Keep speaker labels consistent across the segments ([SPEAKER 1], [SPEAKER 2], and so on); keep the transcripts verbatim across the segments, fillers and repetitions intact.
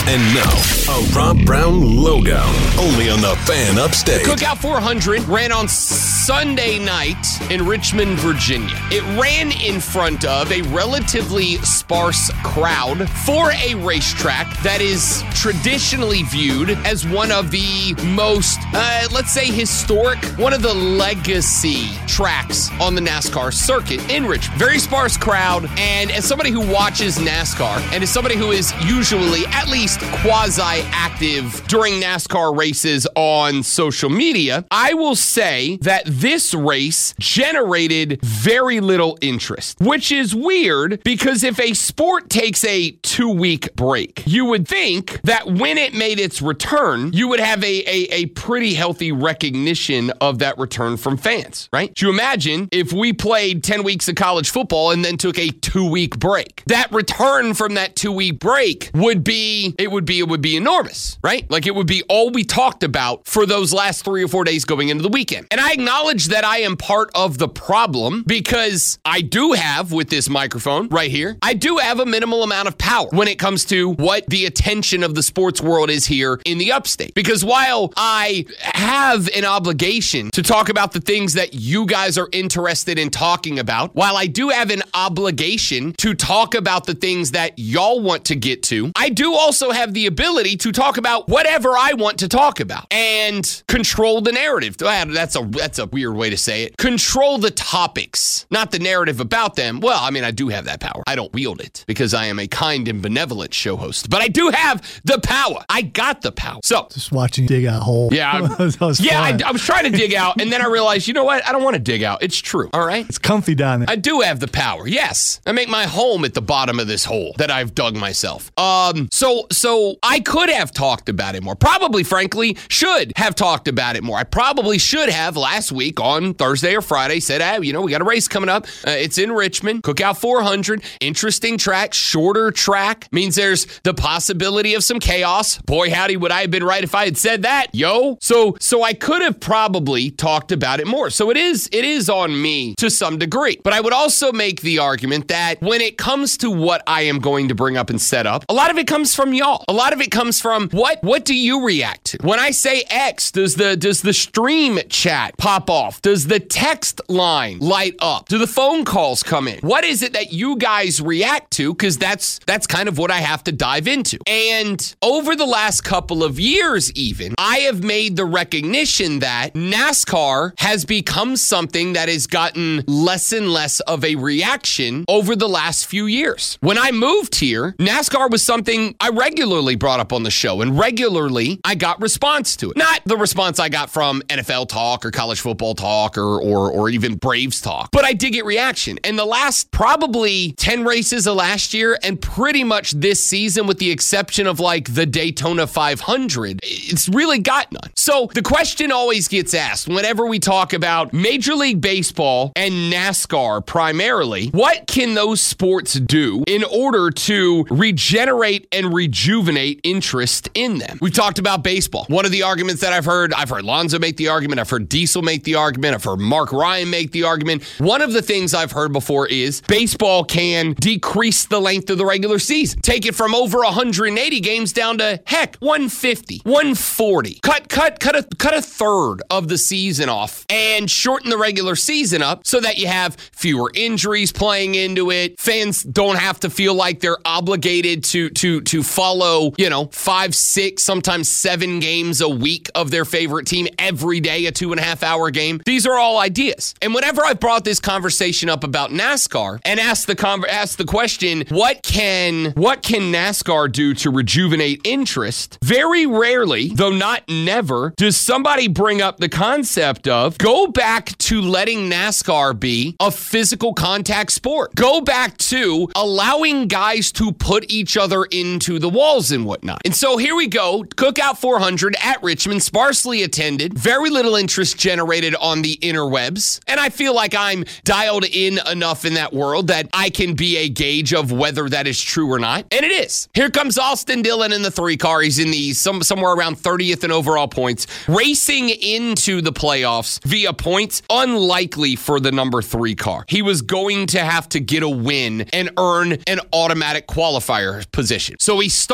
[SPEAKER 1] And now, a Rob Brown Lowdown, only on the Fan Upstate.
[SPEAKER 2] Cookout four hundred ran on Sunday night in Richmond, Virginia. It ran in front of a relatively sparse crowd for a racetrack that is traditionally viewed as one of the most, uh, let's say, historic, one of the legacy tracks on the NASCAR circuit in Richmond. Very sparse crowd, and as somebody who watches NASCAR, and as somebody who is usually at least quasi-active during NASCAR races on social media, I will say that this race generated very little interest, which is weird because if a sport takes a two-week break, you would think that when it made its return, you would have a, a, a pretty healthy recognition of that return from fans, right? Do you imagine if we played ten weeks of college football and then took a two-week break? That return from that two-week break would be, it would be, it would be enormous, right? Like it would be all we talked about for those last three or four days going into the weekend. And I acknowledge that I am part of the problem because I do have, with this microphone right here, I do have a minimal amount of power when it comes to what the attention of the sports world is here in the upstate. Because while I have an obligation to talk about the things that you guys are interested in talking about, while I do have an obligation to talk about the things that y'all want to get to, I do also have the ability to talk about whatever I want to talk about and control the narrative. That's a that's a weird way to say it. Control the topics, not the narrative about them. Well, I mean, I do have that power. I don't wield it because I am a kind and benevolent show host, but I do have the power. I got the power. So
[SPEAKER 3] just watching you dig out a hole.
[SPEAKER 2] Yeah,
[SPEAKER 3] that was, that was
[SPEAKER 2] yeah. I,
[SPEAKER 3] fun.
[SPEAKER 2] I was trying to dig out, and then I realized, you know what? I don't want to dig out. It's true. All right.
[SPEAKER 3] It's comfy down there.
[SPEAKER 2] I do have the power. Yes, I make my home at the bottom of this hole that I've dug myself. Um. So so I could have talked about it more. Probably, frankly, should have talked about it more. I probably should have last week on Thursday or Friday said, hey, you know, we got a race coming up. Uh, it's in Richmond. Cookout four hundred. Interesting track. Shorter track. Means there's the possibility of some chaos. Boy, howdy, would I have been right if I had said that. Yo. So so I could have probably talked about it more. So it is it is on me to some degree. But I would also make the argument that when it comes to what I am going to bring up and set up, a lot of it comes from y'all. A lot of it comes from what what do you react to? When I say X, does the does the stream chat pop off? Does the text line light up? Do the phone calls come in? What is it that you guys react to? Because that's that's kind of what I have to dive into. And over the last couple of years even, I have made the recognition that NASCAR has become something that has gotten less and less of a reaction over the last few years. When I moved here, NASCAR was something I regularly brought up on the show, and regularly I got response to it. Not the response I got from N F L talk or college football talk or or, or even Braves talk, but I did get reaction. And the last probably ten races of last year and pretty much this season, with the exception of like the Daytona five hundred, it's really got none. So the question always gets asked whenever we talk about Major League Baseball and NASCAR primarily, what can those sports do in order to regenerate and rejuvenate interest in them? We've talked about baseball. One of the arguments that I've heard, I've heard Lonzo make the argument, I've heard Diesel make the argument, I've heard Mark Ryan make the argument. One of the things I've heard before is baseball can decrease the length of the regular season. Take it from over one hundred eighty games down to, heck, one fifty, one forty. Cut, cut, cut a, cut a third of the season off and shorten the regular season up so that you have fewer injuries playing into it. Fans don't have to feel like they're obligated to, to, to follow, you know, five, six, sometimes seven games a week of their favorite team every day, a two and a half hour game. These are all ideas. And whenever I've brought this conversation up about NASCAR and asked the con- asked the question, what can what can NASCAR do to rejuvenate interest? Very rarely, though not never, does somebody bring up the concept of go back to letting NASCAR be a physical contact sport. Go back to allowing guys to put each other into the walls and whatnot. And so here we go. Cookout four hundred at Richmond, sparsely attended, very little interest generated on the interwebs. And I feel like I'm dialed in enough in that world that I can be a gauge of whether that is true or not. And it is. Here comes Austin Dillon in the three car. He's in the some, somewhere around thirtieth in overall points, racing into the playoffs via points. Unlikely for the number three car. He was going to have to get a win and earn an automatic qualifier position. So he started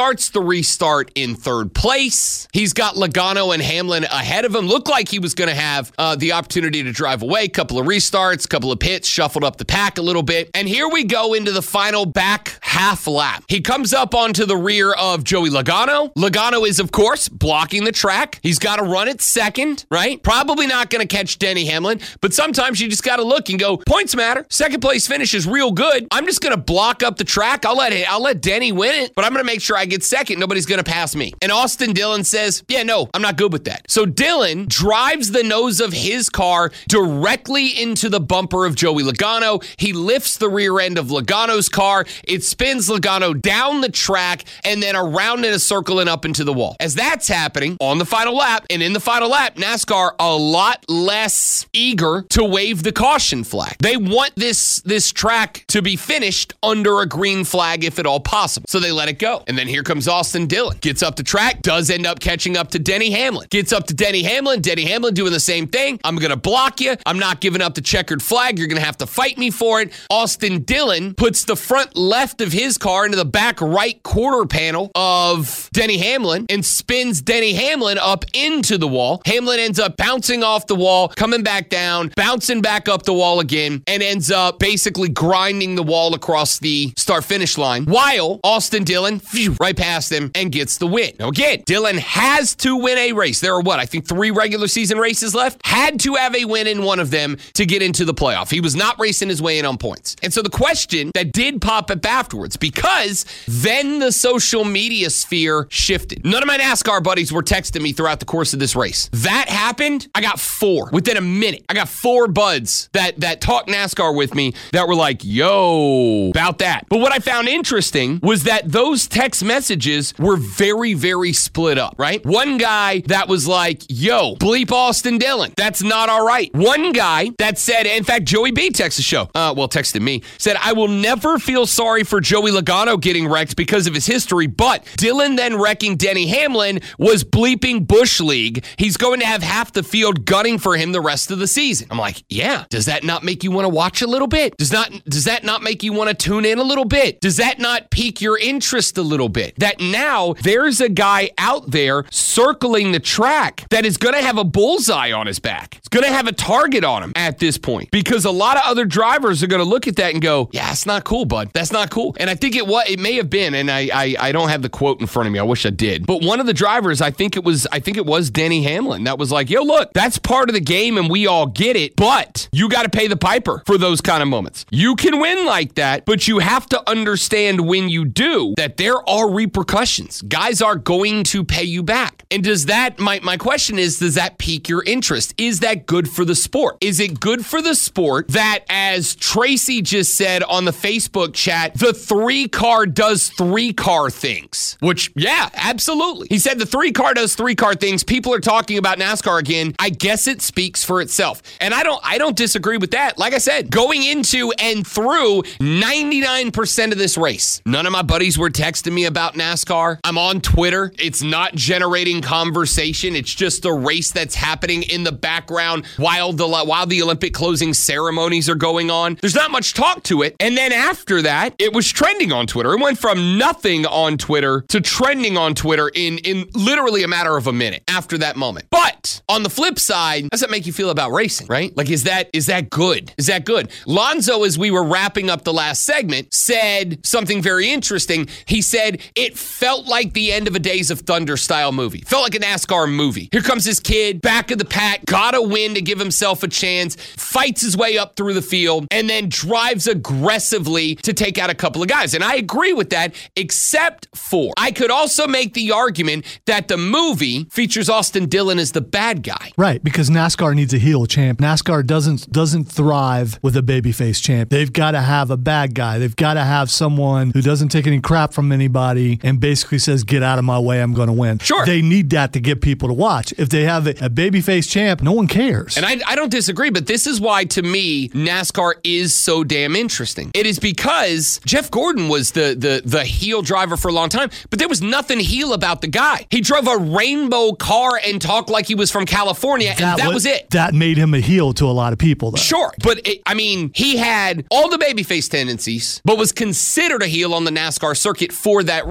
[SPEAKER 2] starts the restart in third place. He's got Logano and Hamlin ahead of him. Looked like he was going to have uh, the opportunity to drive away. Couple of restarts, couple of pits, shuffled up the pack a little bit. And here we go into the final back half lap. He comes up onto the rear of Joey Logano. Logano is, of course, blocking the track. He's got to run it second, right? Probably not going to catch Denny Hamlin, but sometimes you just got to look and go, points matter. Second place finish is real good. I'm just going to block up the track. I'll let it, I'll let Denny win it, but I'm going to make sure I get second. Nobody's going to pass me. And Austin Dillon says, yeah, no, I'm not good with that. So Dillon drives the nose of his car directly into the bumper of Joey Logano. He lifts the rear end of Logano's car. It spins Logano down the track and then around in a circle and up into the wall. As that's happening on the final lap, and in the final lap, NASCAR a lot less eager to wave the caution flag. They want this, this track to be finished under a green flag if at all possible. So they let it go. And then here comes Austin Dillon. Gets up the track, does end up catching up to Denny Hamlin. Gets up to Denny Hamlin. Denny Hamlin doing the same thing. I'm going to block you. I'm not giving up the checkered flag. You're going to have to fight me for it. Austin Dillon puts the front left of his car into the back right quarter panel of Denny Hamlin and spins Denny Hamlin up into the wall. Hamlin ends up bouncing off the wall, coming back down, bouncing back up the wall again, and ends up basically grinding the wall across the start-finish line, while Austin Dillon, phew, right past him and gets the win. Now again, Dillon has to win a race. There are what, I think three regular season races left? Had to have a win in one of them to get into the playoff. He was not racing his way in on points. And so the question that did pop up afterwards, because then the social media sphere shifted. None of my NASCAR buddies were texting me throughout the course of this race. That happened, I got four. Within a minute, I got four buds that, that talk NASCAR with me that were like, yo, about that. But what I found interesting was that those text messages were very, very split up, right? One guy that was like, yo, bleep Austin Dillon. That's not all right. One guy that said, in fact, Joey B texted the show, uh, well, texted me, said, I will never feel sorry for Joey Logano getting wrecked because of his history, but Dillon then wrecking Denny Hamlin was bleeping Bush League. He's going to have half the field gunning for him the rest of the season. I'm like, yeah, does that not make you want to watch a little bit? Does not, does that not make you want to tune in a little bit? Does that not pique your interest a little bit? That now there's a guy out there circling the track that is going to have a bullseye on his back. It's going to have a target on him at this point, because a lot of other drivers are going to look at that and go, yeah, that's not cool, bud. That's not cool. And I think it was, it may have been, and I, I, I don't have the quote in front of me. I wish I did. But one of the drivers, I think it was, I think it was Denny Hamlin that was like, yo, look, that's part of the game and we all get it, but you got to pay the piper for those kind of moments. You can win like that, but you have to understand when you do that there are repercussions. Guys are going to pay you back. And does that, my, my question is, does that pique your interest? Is that good for the sport? Is it good for the sport that, as Tracy just said on the Facebook chat, the three car does three car things? Which, yeah, absolutely. He said the three car does three car things. People are talking about NASCAR again. I guess it speaks for itself. And I don't, I don't disagree with that. Like I said, going into and through ninety-nine percent of this race, none of my buddies were texting me about NASCAR. I'm on Twitter. It's not generating conversation. It's just a race that's happening in the background while the while the Olympic closing ceremonies are going on. There's not much talk to it. And then after that, it was trending on Twitter. It went from nothing on Twitter to trending on Twitter in, in literally a matter of a minute after that moment. But on the flip side, how does that make you feel about racing, right? Like, is that is that good? Is that good? Lonzo, as we were wrapping up the last segment, said something very interesting. He said it felt like the end of a Days of Thunder style movie. Felt like a NASCAR movie. Here comes this kid, back of the pack, got a win to give himself a chance, fights his way up through the field, and then drives aggressively to take out a couple of guys. And I agree with that, except for, I could also make the argument that the movie features Austin Dillon as the bad guy.
[SPEAKER 3] Right, because NASCAR needs a heel champ. NASCAR doesn't doesn't thrive with a babyface champ. They've got to have a bad guy. They've got to have someone who doesn't take any crap from anybody and basically says, get out of my way, I'm going to win.
[SPEAKER 2] Sure.
[SPEAKER 3] They need that to get people to watch. If they have a, a babyface champ, no one cares.
[SPEAKER 2] And I, I don't disagree, but this is why, to me, NASCAR is so damn interesting. It is because Jeff Gordon was the, the, the heel driver for a long time, but there was nothing heel about the guy. He drove a rainbow car and talked like he was from California, and that, that was, was it.
[SPEAKER 3] That made him a heel to a lot of people, though.
[SPEAKER 2] Sure, but it, I mean, he had all the babyface tendencies, but was considered a heel on the NASCAR circuit for that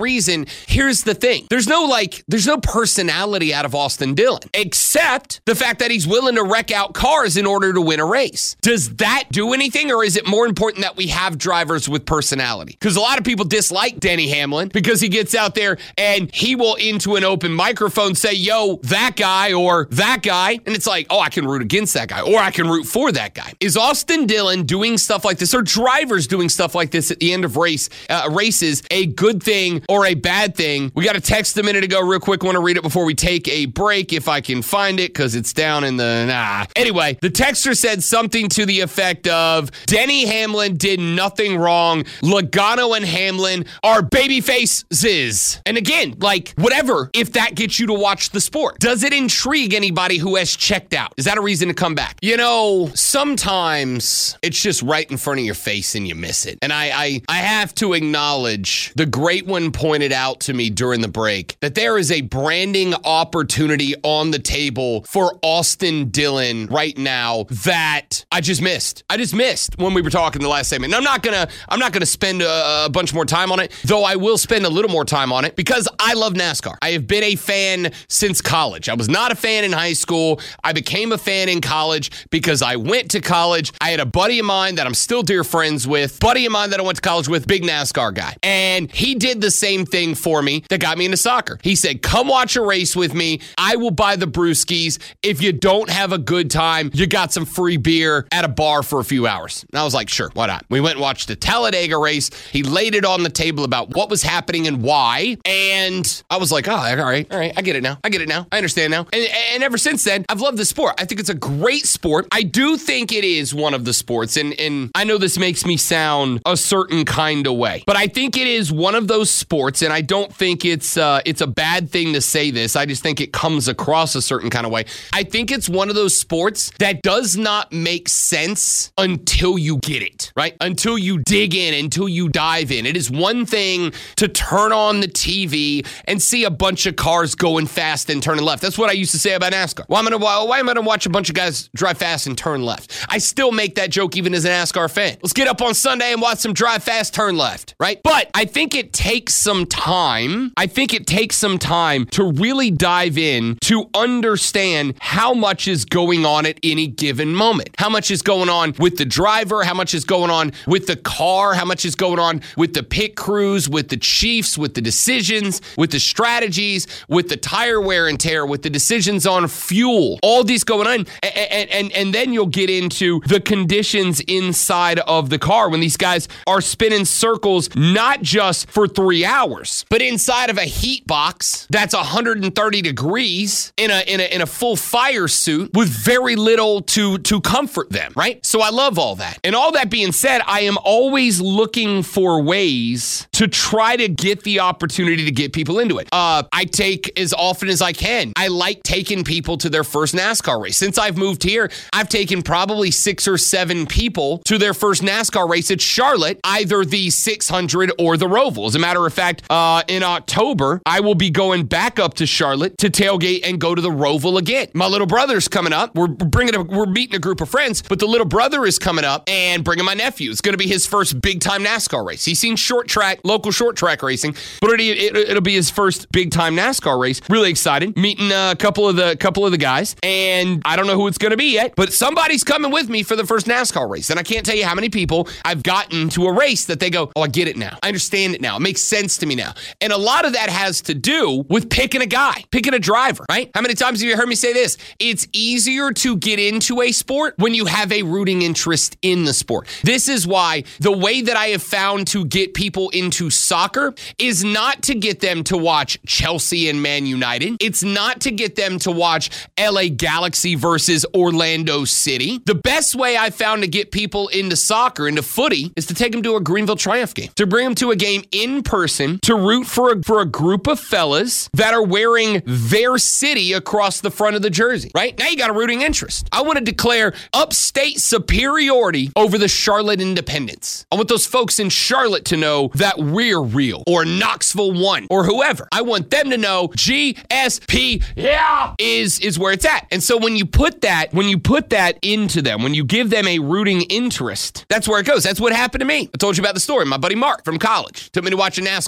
[SPEAKER 2] reason, here's the thing. There's no like, there's no personality out of Austin Dillon, except the fact that he's willing to wreck out cars in order to win a race. Does that do anything, or is it more important that we have drivers with personality? Because a lot of people dislike Denny Hamlin because he gets out there and he will into an open microphone say, yo, that guy or that guy. And it's like, oh, I can root against that guy or I can root for that guy. Is Austin Dillon doing stuff like this, or drivers doing stuff like this at the end of race uh, races a good thing or a bad thing? We got a text a minute ago real quick. Want to read it before we take a break if I can find it, because it's down in the nah. Anyway, the texter said something to the effect of, Denny Hamlin did nothing wrong. Logano and Hamlin are baby faces. And again, like, whatever, if that gets you to watch the sport. Does it intrigue anybody who has checked out? Is that a reason to come back? You know, sometimes it's just right in front of your face and you miss it. And I, I, I have to acknowledge, the great one pointed out to me during the break that there is a branding opportunity on the table for Austin Dillon right now that I just missed. I just missed when we were talking the last segment. And I'm not gonna, I'm not gonna spend a, a bunch more time on it, though I will spend a little more time on it because I love NASCAR. I have been a fan since college. I was not a fan in high school. I became a fan in college because I went to college. I had a buddy of mine that I'm still dear friends with, buddy of mine that I went to college with, big NASCAR guy. And he did the same thing for me that got me into soccer. He said, come watch a race with me. I will buy the brewskis. If you don't have a good time, you got some free beer at a bar for a few hours. And I was like, sure, why not? We went and watched the Talladega race. He laid it on the table about what was happening and why. And I was like, oh, all right, all right. I get it now. I get it now. I understand now. And, and ever since then, I've loved the sport. I think it's a great sport. I do think it is one of the sports. And, and I know this makes me sound a certain kind of way, but I think it is one of those sports. And I don't think it's uh, it's a bad thing to say this. I just think it comes across a certain kind of way. I think it's one of those sports that does not make sense until you get it, right? Until you dig in, until you dive in. It is one thing to turn on the T V and see a bunch of cars going fast and turning left. That's what I used to say about NASCAR. Why am I gonna, why am I gonna watch a bunch of guys drive fast and turn left? I still make that joke even as a NASCAR fan. Let's get up on Sunday and watch some drive fast, turn left, right? But I think it takes some time. I think it takes some time to really dive in to understand how much is going on at any given moment. How much is going on with the driver? How much is going on with the car? How much is going on with the pit crews, with the chiefs, with the decisions, with the strategies, with the tire wear and tear, with the decisions on fuel? All these going on. And, and, and, and then you'll get into the conditions inside of the car when these guys are spinning circles, not just for three hours, but inside of a heat box that's one hundred thirty degrees in a in a in a full fire suit with very little to to comfort them, right? So I love all that. And all that being said, I am always looking for ways to try to get the opportunity to get people into it. Uh, I take as often as I can. I like taking people to their first NASCAR race. Since I've moved here, I've taken probably six or seven people to their first NASCAR race at Charlotte, either the six hundred or the Roval. As a matter of fact, uh, in October, I will be going back up to Charlotte to tailgate and go to the Roval again. My little brother's coming up. We're bringing a, we're meeting a group of friends, but the little brother is coming up and bringing my nephew. It's going to be his first big time NASCAR race. He's seen short track, local short track racing, but it, it, it'll be his first big time NASCAR race. Really excited. Meeting a couple of the couple of the guys, and I don't know who it's going to be yet, but somebody's coming with me for the first NASCAR race. And I can't tell you how many people I've gotten to a race that they go, oh, I get it now. I understand it now. It makes sense to me now. And a lot of that has to do with picking a guy, picking a driver, right? How many times have you heard me say this? It's easier to get into a sport when you have a rooting interest in the sport. This is why the way that I have found to get people into soccer is not to get them to watch Chelsea and Man United. It's not to get them to watch L A Galaxy versus Orlando City. The best way I found to get people into soccer, into footy, is to take them to a Greenville Triumph game, to bring them to a game in person, to root for a, for a group of fellas that are wearing their city across the front of the jersey, right? Now you got a rooting interest. I want to declare upstate superiority over the Charlotte Independence. I want those folks in Charlotte to know that we're real, or Knoxville won, or whoever. I want them to know G S P, yeah, is, is where it's at. And so when you put that, when you put that into them, when you give them a rooting interest, that's where it goes. That's what happened to me. I told you about the story. My buddy Mark from college took me to watch a NASCAR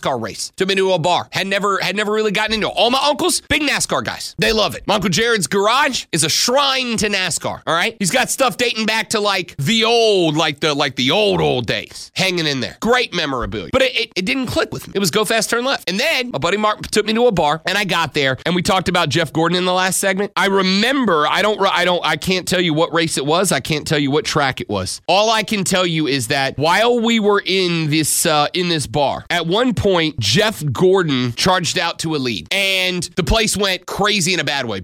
[SPEAKER 2] NASCAR race. Took me to a bar. Had never had never really gotten into it. All my uncles, big NASCAR guys. They love it. My Uncle Jared's garage is a shrine to NASCAR, all right? He's got stuff dating back to like the old, like the like the old, old days hanging in there. Great memorabilia. But it, it, it didn't click with me. It was go fast, turn left. And then my buddy Mark took me to a bar and I got there and we talked about Jeff Gordon in the last segment. I remember, I don't, I don't, I can't tell you what race it was. I can't tell you what track it was. All I can tell you is that while we were in this, uh, in this bar, at one point, Jeff Gordon charged out to a lead and the place went crazy in a bad way.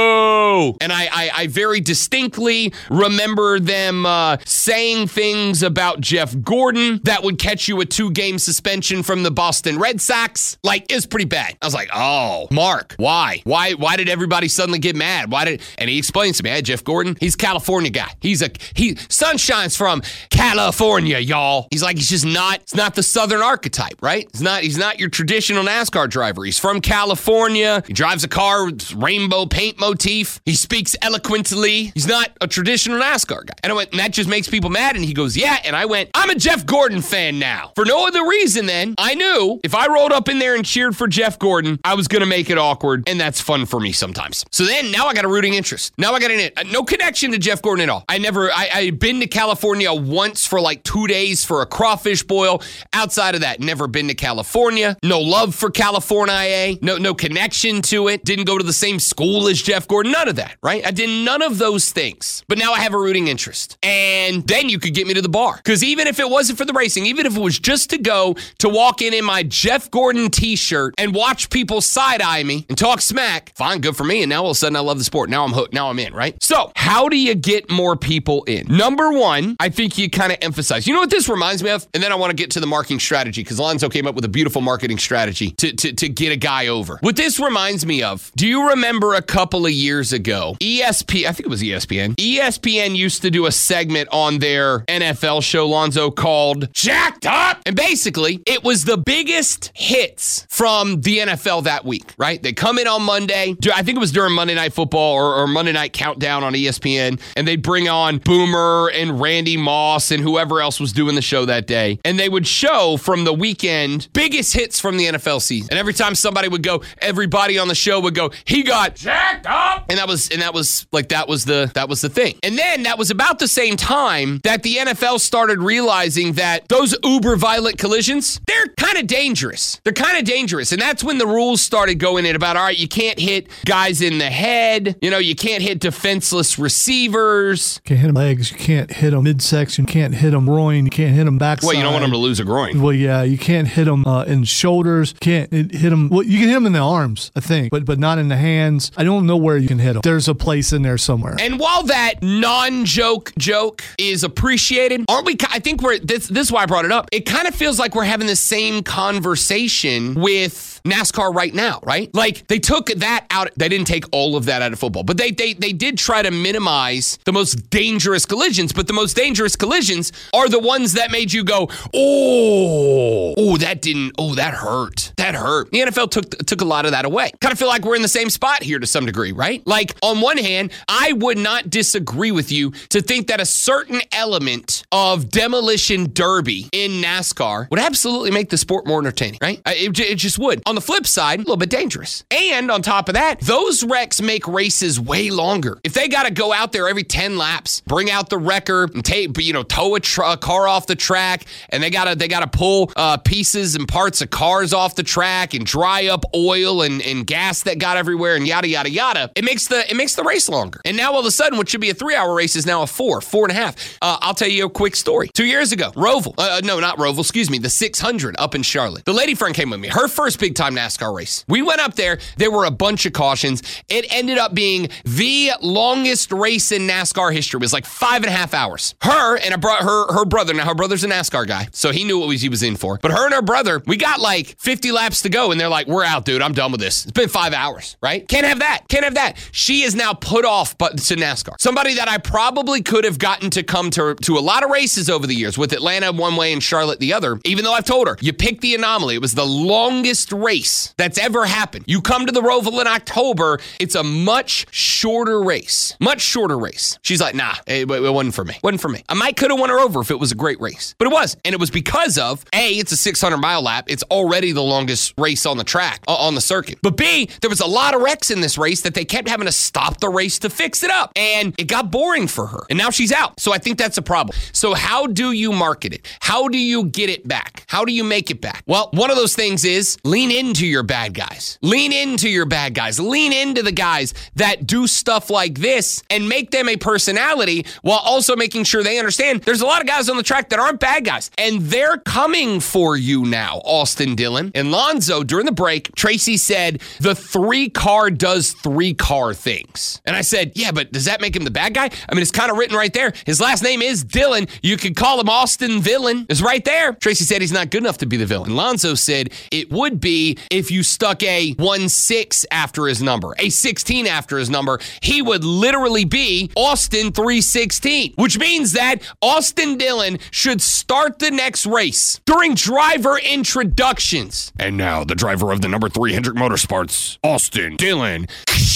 [SPEAKER 2] Boo! And I, I, I very distinctly remember them uh, saying things about Jeff Gordon that would catch you a two-game suspension from the Boston Red Sox. Like, it's pretty bad. I was like, oh, Mark, why? Why Why did everybody suddenly get mad? Why did? And he explains to me, hey, Jeff Gordon, he's a California guy. He's a, he, sun shines from California, y'all. He's like, he's just not, it's not the Southern archetype, right? He's not, he's not your traditional NASCAR driver. He's from California. He drives a car with rainbow paint motif. He speaks eloquently. He's not a traditional NASCAR guy. And I went, and that just makes people mad. And he goes, yeah. And I went, I'm a Jeff Gordon fan now. For no other reason then, I knew if I rolled up in there and cheered for Jeff Gordon, I was going to make it awkward. And that's fun for me sometimes. So then now I got a rooting interest. Now I got an, uh, no connection to Jeff Gordon at all. I never, I, I'd been to California once for like two days for a crawfish boil. Outside of that, never been to California. No love for California. No, no connection to it. Didn't go to the same school as Jeff Gordon. None of that, right? I did none of those things. But now I have a rooting interest. And then you could get me to the bar. Because even if it wasn't for the racing, even if it was just to go to walk in in my Jeff Gordon t-shirt and watch people side-eye me and talk smack, fine, good for me. And now all of a sudden I love the sport. Now I'm hooked. Now I'm in, right? So how do you get more people in? Number one, I think you kind of emphasize. You know what this reminds me of? And then I want to get to the marketing strategy because Alonzo came up with a beautiful marketing strategy to, to, to get a guy over. What this reminds me of, do you remember a couple of years ago, E S P N, I think it was E S P N, E S P N used to do a segment on their N F L show, Lonzo, called Jacked Up. And basically, it was the biggest hits from the N F L that week, right? They come in on Monday. I think it was during Monday Night Football or, or Monday Night Countdown on E S P N. And they'd bring on Boomer and Randy Moss and whoever else was doing the show that day. And they would show from the weekend biggest hits from the N F L season. And every time somebody would go, everybody on the show would go, he got jacked up. And that was, and that was like, that was the, that was the thing. And then that was about the same time that the N F L started realizing that those uber violent collisions, they're kind of dangerous. They're kind of dangerous. And that's when the rules started going in about, all right, you can't hit guys in the head. You know, you can't hit defenseless receivers.
[SPEAKER 3] Can't hit them legs. You can't hit them midsection. You can't hit them groin. You can't hit them backside.
[SPEAKER 2] Well, you don't want them to lose a groin.
[SPEAKER 3] Well, yeah, you can't hit them uh, in shoulders. Can't hit them. Well, you can hit them in the arms, I think, but but not in the hands. I don't know where you can hit them. There's a place in there somewhere.
[SPEAKER 2] And while that non-joke joke is appreciated, aren't we? I think we're this. This is why I brought it up. It kind of feels like we're having the same conversation with NASCAR right now, right? Like they took that out. They didn't take all of that out of football, but they they they did try to minimize the most dangerous collisions. But the most dangerous collisions are the ones that made you go, oh, oh, that didn't, oh, that hurt, that hurt. The N F L took took a lot of that away. Kind of feel like we're in the same spot here to some degree, right? Like on one hand, I would not disagree with you to think that a certain element of demolition derby in NASCAR would absolutely make the sport more entertaining, right? It, it just would. On the flip side, a little bit dangerous. And on top of that, those wrecks make races way longer. If they got to go out there every ten laps, bring out the wrecker and take, you know, tow a, tr- a car off the track, and they gotta they gotta pull uh, pieces and parts of cars off the track and dry up oil and, and gas that got everywhere and yada yada yada. It makes the it makes the race longer. And now all of a sudden, what should be a three-hour race is now a four, four and a half. Uh, I'll tell you a quick story. Two years ago, Roval, uh, no, not Roval, excuse me, the six hundred up in Charlotte. The lady friend came with me. Her first big time NASCAR race. We went up there. There were a bunch of cautions. It ended up being the longest race in NASCAR history. It was like five and a half hours. Her and a bro- her her brother. Now her brother's a NASCAR guy, so he knew what he was in for. But her and her brother, we got like fifty laps to go, and they're like, "We're out, dude. I'm done with this. It's been five hours, right? Can't have that. Can't have that." She is now put off, but to NASCAR. Somebody that I probably could have gotten to come to to a lot of races over the years, with Atlanta one way and Charlotte the other. Even though I've told her, you pick the anomaly. It was the longest race race that's ever happened. You come to the Roval in October, it's a much shorter race. Much shorter race. She's like, nah, it, it wasn't for me. Wasn't for me. I might could have won her over if it was a great race. But it was. And it was because of, A, it's a six hundred mile lap. It's already the longest race on the track, uh, on the circuit. But B, there was a lot of wrecks in this race that they kept having to stop the race to fix it up. And it got boring for her. And now she's out. So I think that's a problem. So how do you market it? How do you get it back? How do you make it back? Well, one of those things is lean into your bad guys. Lean into your bad guys. Lean into the guys that do stuff like this and make them a personality while also making sure they understand there's a lot of guys on the track that aren't bad guys. And they're coming for you now, Austin Dillon. And Lonzo, during the break, Tracy said, the three car does three car things. And I said, yeah, but does that make him the bad guy? I mean, it's kind of written right there. His last name is Dillon. You could call him Austin Villain. It's right there. Tracy said he's not good enough to be the villain. Lonzo said it would be if you stuck a one six after his number, a sixteen after his number. He would literally be Austin three sixteen, which means that Austin Dillon should start the next race during driver introductions. And now the driver of the number three Hendrick Motorsports, Austin Dillon.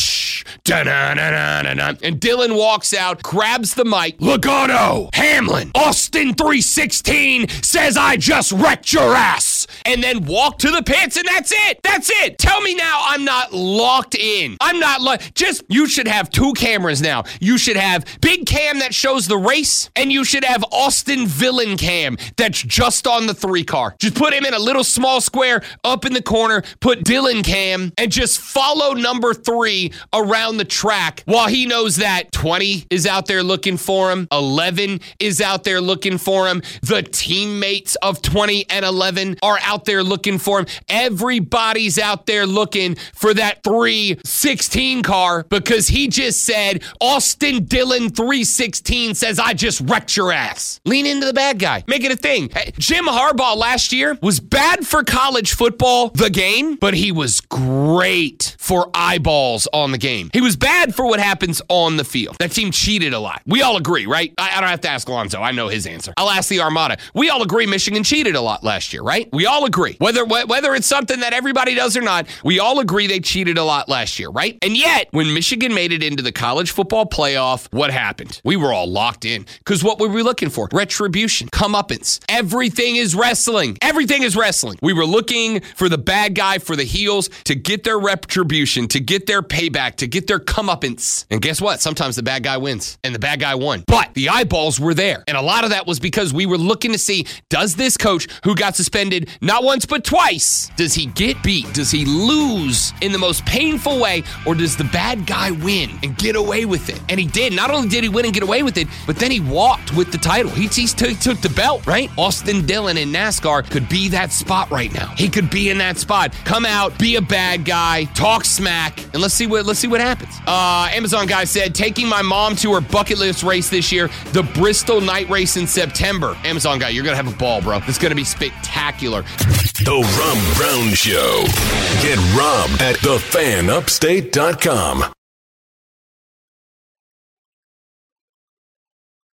[SPEAKER 2] Da-na-na-na-na-na. And Dillon walks out, grabs the mic. Logano, Hamlin, Austin three sixteen says I just wrecked your ass. And then walk to the pits, and that's it. That's it. Tell me now I'm not locked in. I'm not lo- just, you should have two cameras now. You should have Big Cam that shows the race, and you should have Austin Villain Cam that's just on the three car. Just put him in a little small square up in the corner, put Dillon Cam, and just follow number three around the track while he knows that twenty is out there looking for him, eleven is out there looking for him, the teammates of twenty and eleven are out there looking for him. Everybody's out there looking for that three sixteen car because he just said Austin Dillon three sixteen says I just wrecked your ass. Lean into the bad guy. Make it a thing. Hey, Jim Harbaugh last year was bad for college football, the game, but he was great for eyeballs on the game. He was bad for what happens on the field. That team cheated a lot. We all agree, right? I, I don't have to ask Alonzo. I know his answer. I'll ask the Armada. We all agree Michigan cheated a lot last year, right? We all agree. Whether whether it's something that everybody does or not, we all agree they cheated a lot last year, right? And yet, when Michigan made it into the college football playoff, what happened? We were all locked in. Because what were we looking for? Retribution. Comeuppance. Everything is wrestling. Everything is wrestling. We were looking for the bad guy, for the heels, to get their retribution, to get their payback, to get their comeuppance. And guess what? Sometimes the bad guy wins. And the bad guy won. But the eyeballs were there. And a lot of that was because we were looking to see, does this coach who got suspended not once but twice, does he get beat? Does he lose in the most painful way? Or does the bad guy win and get away with it? And he did. Not only did he win and get away with it, but then he walked with the title. He, he took, took the belt, right? Austin Dillon in NASCAR could be that spot right now. He could be in that spot. Come out, be a bad guy, talk smack, and let's see what let's see what happens. Uh, Amazon guy said, taking my mom to her bucket list race this year, the Bristol night race in September. Amazon guy, you're going to have a ball, bro. It's going to be spectacular.
[SPEAKER 1] The Rob Brown Show. Get Rob at the fan upstate dot com.